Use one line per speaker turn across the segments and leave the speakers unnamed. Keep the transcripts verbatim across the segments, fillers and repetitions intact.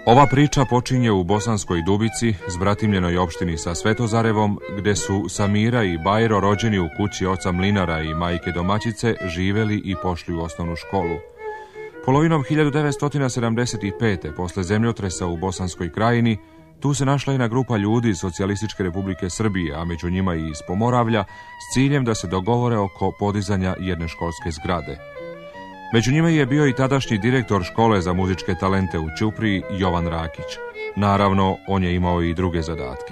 Ova priča počinje u Bosanskoj Dubici, zbratimljenoj opštini sa Svetozarevom, gde su Samira i Bajro, rođeni u kući oca mlinara i majke domaćice, živeli i pošli u osnovnu školu. Polovinom hiljadu devetsto sedamdeset pete. posle zemljotresa u Bosanskoj krajini, tu se našla jedna grupa ljudi iz Socijalističke Republike Srbije, a među njima i iz Pomoravlja, s ciljem da se dogovore oko podizanja jedne školske zgrade. Među njima je bio i tadašnji direktor škole za muzičke talente u Ćupriji, Jovan Rakić. Naravno, on je imao i druge zadatke.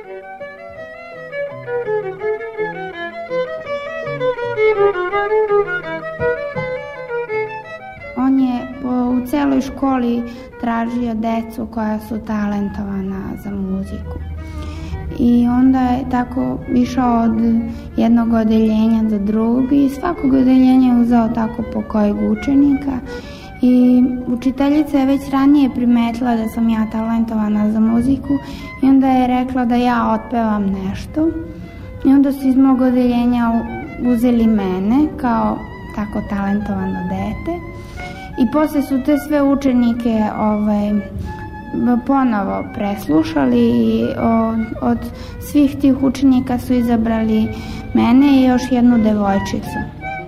On je u celoj školi tražio decu koja su talentovana za muziku. I onda je tako išao od jednog odeljenja do drugog i svakog odeljenja je uzeo tako po kojeg učenika. I učiteljica je već ranije primetila da sam ja talentovana za muziku i onda je rekla da ja otpevam nešto. I onda su iz mog odeljenja uzeli mene kao tako talentovano dete. I posle su te sve učenike ovaj, ponovo preslušali i od, od svih tih učenika su izabrali mene i još jednu devojčicu.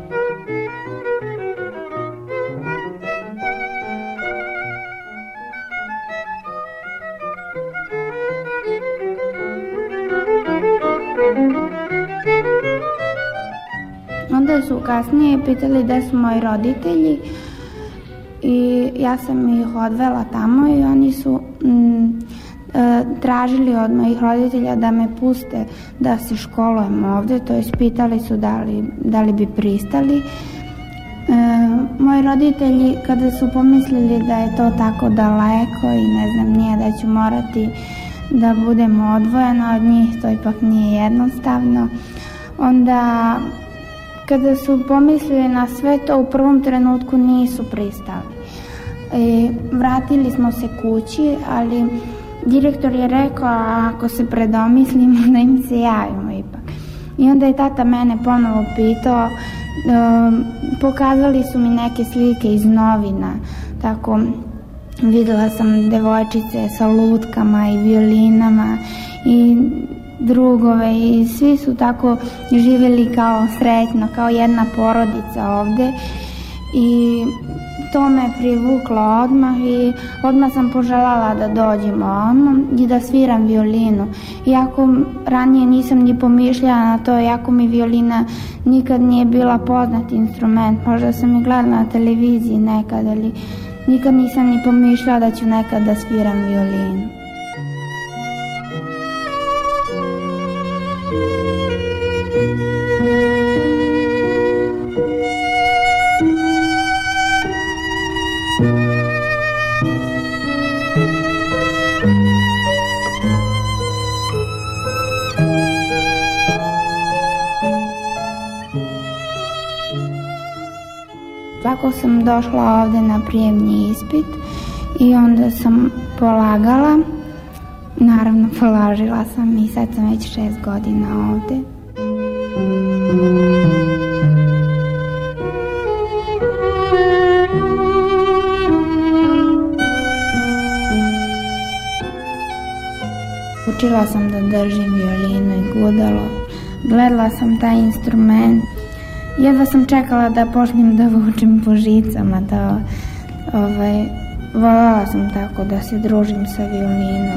Onda su kasnije pitali da su moji roditelji i ja sam ih odvela tamo i oni su mm, e, tražili od mojih roditelja da me puste da se školujem ovde, to jest pitali su da li, da li bi pristali. E, moji roditelji kada su pomislili da je to tako daleko i ne znam nije da ću morati da budem odvojena od njih, to ipak nije jednostavno, onda kada su pomislili na sve to, u prvom trenutku nisu pristali. E, vratili smo se kući, ali direktor je rekao ako se predomislimo da im se javimo ipak. I onda je tata mene ponovo pitao, e, pokazali su mi neke slike iz novina, tako videla sam devojčice sa lutkama i violinama i drugove i svi su tako živjeli kao sretno, kao jedna porodica ovde i to me privuklo odmah i odmah sam poželjala da dođem ovamo i da sviram violinu. Iako ranije nisam ni pomišljala na to, iako mi violina nikad nije bila poznat instrument, možda sam i gledala na televiziji nekad, ali nikad nisam ni pomišljala da ću nekad da sviram violinu. Tako sam došla ovde na prijemni ispit i onda sam polagala, naravno položila sam i sad sam već šest godina ovde. Učila sam da držim violinu i gudalo, gledala sam taj instrument. Jedva sam čekala da počnem da vučem po žicama, da ovaj, voljela sam tako da se družim sa violinom.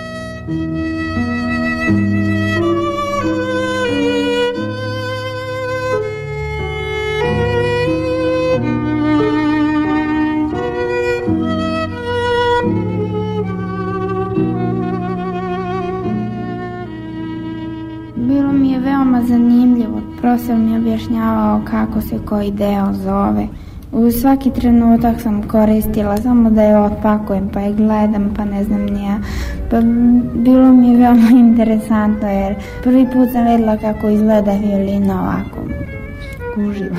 Bilo mi je veoma zanimljivo. Profesor mi je objašnjavao kako se koji deo zove. U svaki trenutak sam koristila samo da je otpakujem, pa je gledam, pa ne znam nija. Pa bilo mi je veoma interesantno jer prvi put sam vidjela kako izgleda violina ovako uživo.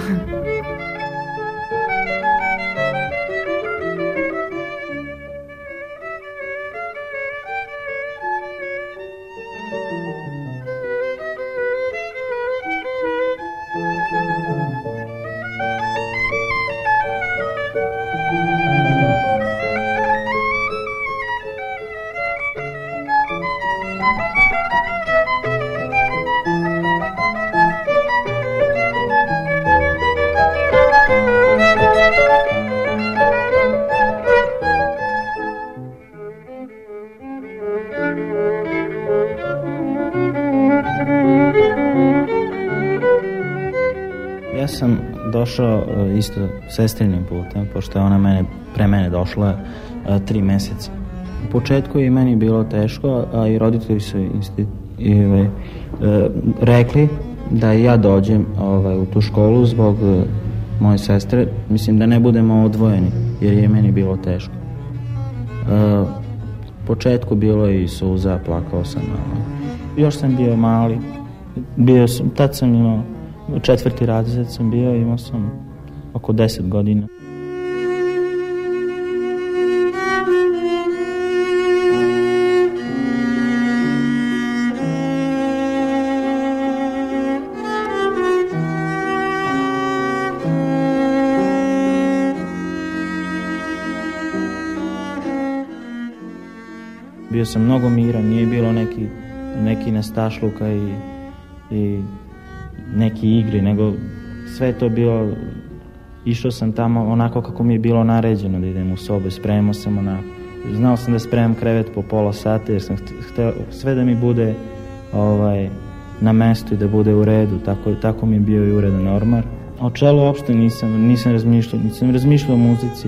sam došao isto sestrinim putem, pošto je ona mene, pre mene došla tri meseca. U početku je meni bilo teško, a i roditelji su isti, i, e, rekli da ja dođem ovaj, u tu školu zbog e, moje sestre, mislim da ne budemo odvojeni, jer je meni bilo teško. E, u početku bilo je i suza, plakao sam. Ovaj. Još sam bio mali, bio sam, tad sam imao, četvrti razred sam bio, imao sam oko deset godina. Bio sam mnogo miran, nije bilo neki, neki nestašluka i, i neki igri, nego sve to bilo, išao sam tamo onako kako mi je bilo naređeno da idem u sobu, spremao sam onako. Znao sam da spremam krevet po pola sata jer sam hteo sve da mi bude ovaj, na mestu i da bude u redu, tako, tako mi je bio i uredan ormar. O čelu uopšte nisam, nisam razmišljao, nisam razmišljao o muzici.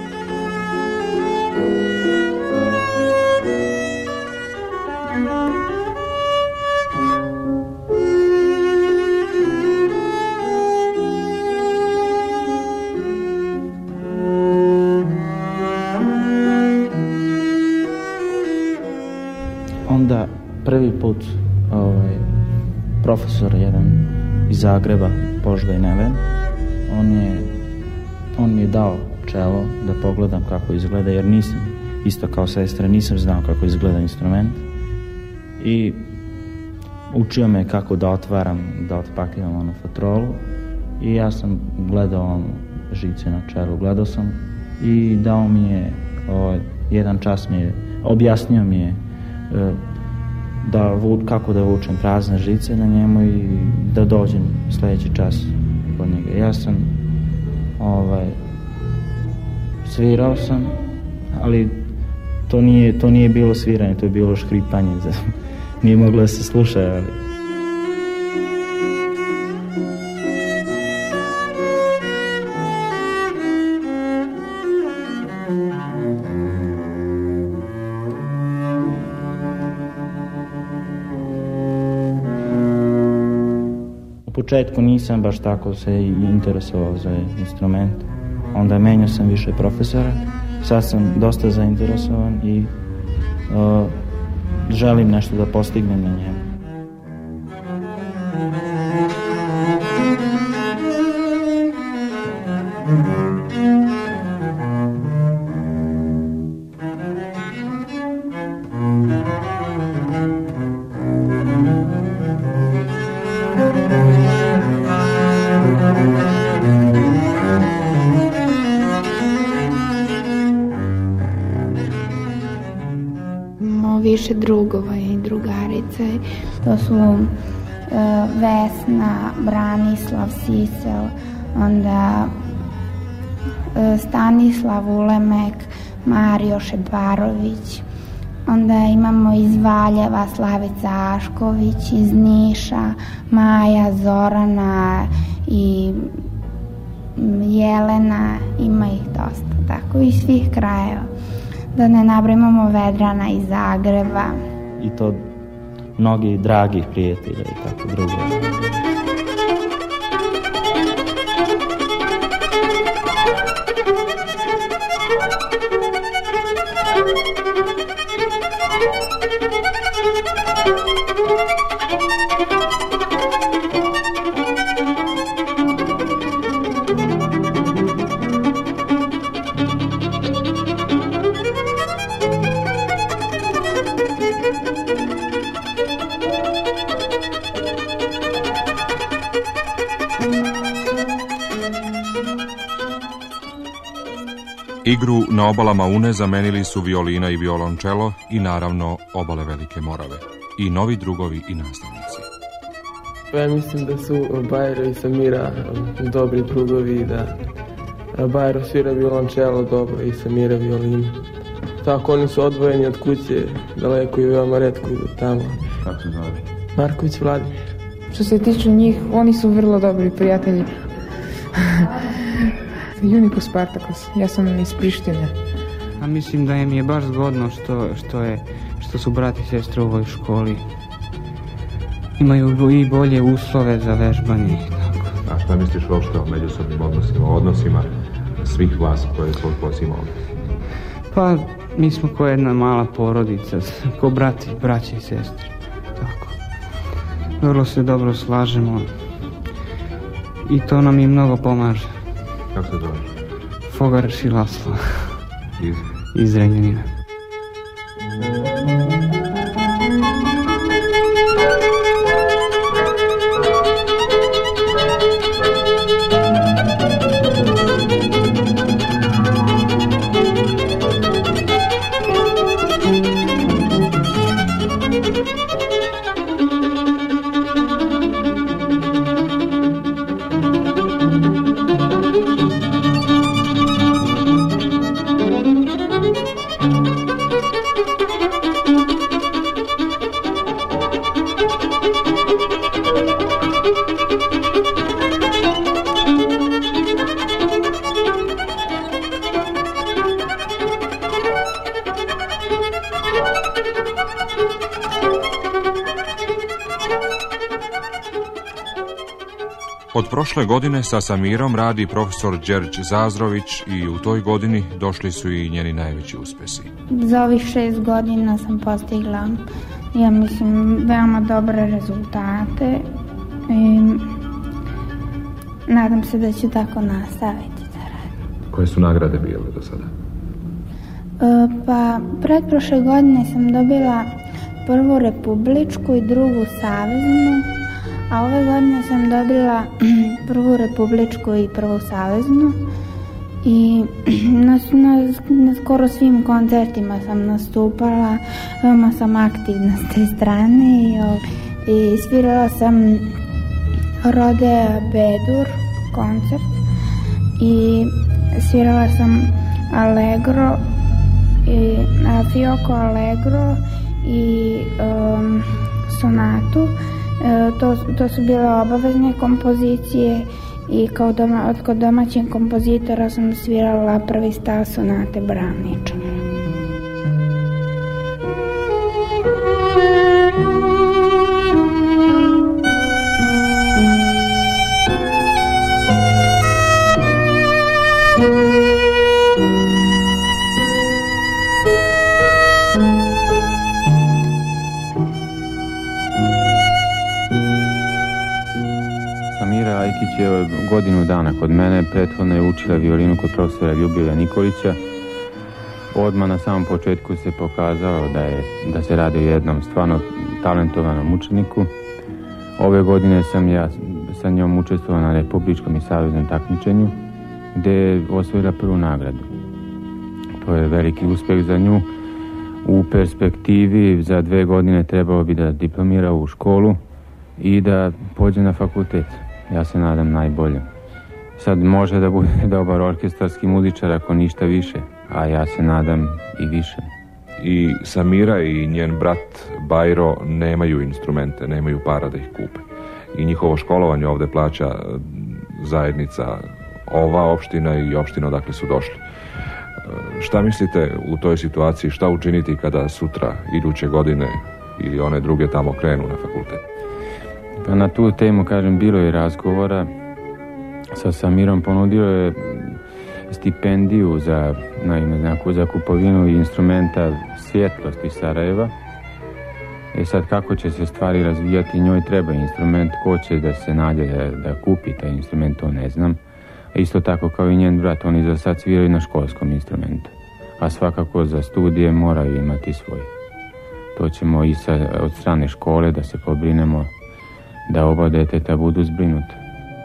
Onda prvi put ovaj, profesor jedan iz Zagreba, Požga i Neven, on, je, on mi je dao čelo da pogledam kako izgleda, jer nisam, isto kao sestra, nisam znao kako izgleda instrument. I učio me kako da otvaram, da otpakiram onu fotrolu. I ja sam gledao on žice na čelu, gledao sam i dao mi je, ovaj, jedan čas mi je, objasnio mi je da, kako da vučem prazne žice na njemu i da dođem sljedeći čas kod njega. Ja sam ovaj, svirao sam, ali to nije, to nije bilo sviranje, to je bilo škripanje. Nije moglo da se sluša, ali... U početku nisam baš tako se interesovao za instrument. Onda menjao sam više profesora. Sad sam dosta zainteresovan i uh, želim nešto da postignem na njemu.
Više drugova i drugarice. To su uh, Vesna, Branislav, Sisel, onda uh, Stanislav Ulemek, Mario Šedvarović. Onda imamo iz Valjeva Slavica Ašković, iz Niša Maja, Zorana i Jelena, ima ih dosta, tako iz svih krajeva. Da ne nabrajamo Vedrana iz Zagreba.
I to mnogi dragi prijatelji i tako drugo.
Igru na obalama Une zamenili su violina i violončelo i naravno obale Velike Morave. I novi drugovi i nastavnici.
Ja mislim da su Bajro i Samira dobri drugovi i da Bajro svira violončelo dobro i Samira violinu. Tako oni su odvojeni od kuće, daleko i veoma retko idu tamo.
Kako se zove?
Marković Vladimir.
Što se tiče njih, oni su vrlo dobri prijatelji. Junikos Spartakos, ja sam iz Prištine.
A mislim da im je baš zgodno što, što, je, što su brat i sestre u ovoj školi. Imaju i bolje uslove za vežbanje.
A šta misliš uopšte o međusobnim odnosima, o odnosima svih vas koje je svoj posao imao?
Pa, mi smo ko jedna mala porodica, ko brati, braće i sestre. Tako. Vrlo se dobro slažemo i to nam i mnogo pomaže.
Kako se zove?
Fogaraš i Laslo.
Iz?
Iz Renjanina.
Od prošle godine sa Samirom radi profesor Đerđ Zazrović i u toj godini došli su i njeni najveći uspesi.
Za ovih šest godina sam postigla, ja mislim, veoma dobre rezultate i nadam se da ću tako nastaviti da radim.
Koje su nagrade bile do sada?
E, pa, pretprošle godine sam dobila prvu republičku i drugu saveznu, a ove godine sam dobila prvu republičku i prvu saveznu i na, na, na skoro svim koncertima sam nastupala, veoma sam aktivna s te strane i, i svirala sam Rodea Bedur koncert i svirala sam Allegro i Fiocco Allegro i um, sonatu. E, to, to su bile obavezne kompozicije i kao, doma, kao domaćin kompozitora sam svirala prvi stav sonate Bravniča.
Je godinu dana kod mene, prethodno je učila violinu kod profesora Ljubila Nikolića. Odmah na samom početku se pokazalo da, je, da se radi o jednom stvarno talentovanom učeniku. Ove godine sam ja sa njom učestvovao na republičkom i saveznom takmičenju gdje je osvojila prvu nagradu. To je veliki uspjeh za nju. U perspektivi za dve godine trebalo bi da diplomira u školu i da pođe na fakultet. Ja se nadam najbolje. Sad može da bude dobar orkestarski muzičar ako ništa više, a ja se nadam i više.
I Samira i njen brat Bajro nemaju instrumente, nemaju para da ih kupe. I njihovo školovanje ovdje plaća zajednica, ova opština i opština odakle su došli. Šta mislite u toj situaciji, šta učiniti kada sutra, iduće godine ili one druge tamo krenu na fakultet?
Pa na tu temu, kažem, bilo je razgovora. Sa Samirom ponudio je stipendiju za, naime, za kupovinu instrumenta svjetlosti Sarajeva. E sad, kako će se stvari razvijati, njoj treba instrument, ko će da se nađe da, da kupi taj instrument, to ne znam. A isto tako kao i njen brat, oni za sad sviraju na školskom instrumentu. A svakako za studije moraju imati svoj. To ćemo i sa, od strane škole da se pobrinemo da oba deteta budu zbrinuti.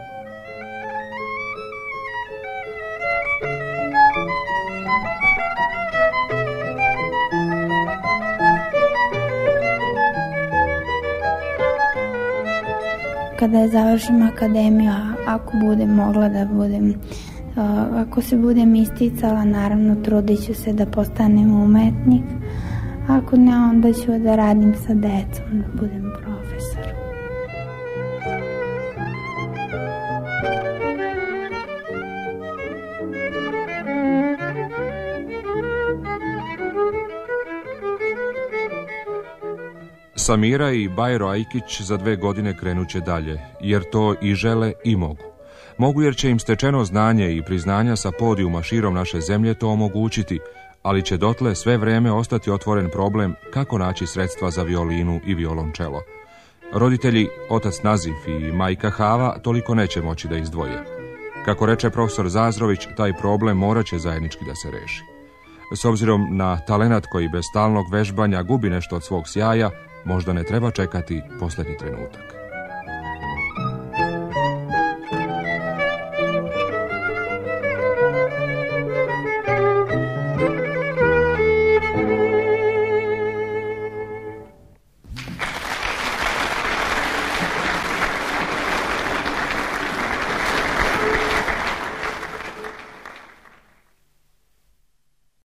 Kada završim akademiju, ako budem mogla da budem, ako se budem isticala, naravno trudit ću se da postanem umetnik. Ako ne, onda ću da radim sa decom, da budem profesor.
Samira i Bajro Ajkić za dve godine krenuće dalje, jer to i žele i mogu. Mogu jer će im stečeno znanje i priznanja sa podijuma širom naše zemlje to omogućiti, ali će dotle sve vrijeme ostati otvoren problem kako naći sredstva za violinu i violončelo. Roditelji, otac Nazif i majka Hava, toliko neće moći da izdvoje. Kako reče profesor Zazrović, taj problem morat će zajednički da se reši. S obzirom na talenat koji bez stalnog vežbanja gubi nešto od svog sjaja, možda ne treba čekati posljednji trenutak.